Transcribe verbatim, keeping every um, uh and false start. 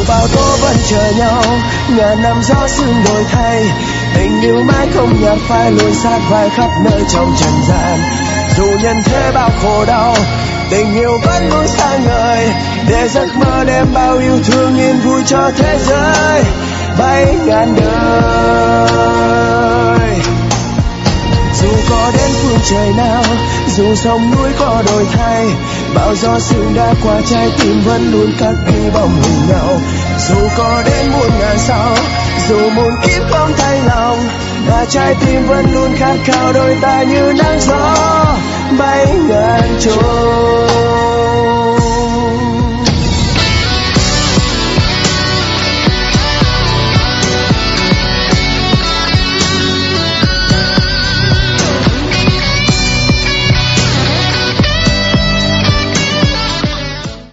bao tố vẫn chờ nhau, ngàn năm gió sương đổi thay. Tình yêu mãi không nhạt phai, luôn sát vai khắp nơi trong trần gian. Dù nhân thế bao khổ đau, tình yêu vẫn luôn sáng ngời, để giấc mơ đem bao yêu thương yên vui cho thế giới bay ngàn đời. Dù có đến phương trời nào, dù sông núi có đổi thay, bao gió sương đã qua, trái tim vẫn luôn khắc ghi bóng hình nhau. Dù có đến muôn ngàn sao, dù muôn kiếp không thay lòng, là trái tim vẫn luôn khát khao đôi ta như nắng gió bay ngàn trôi.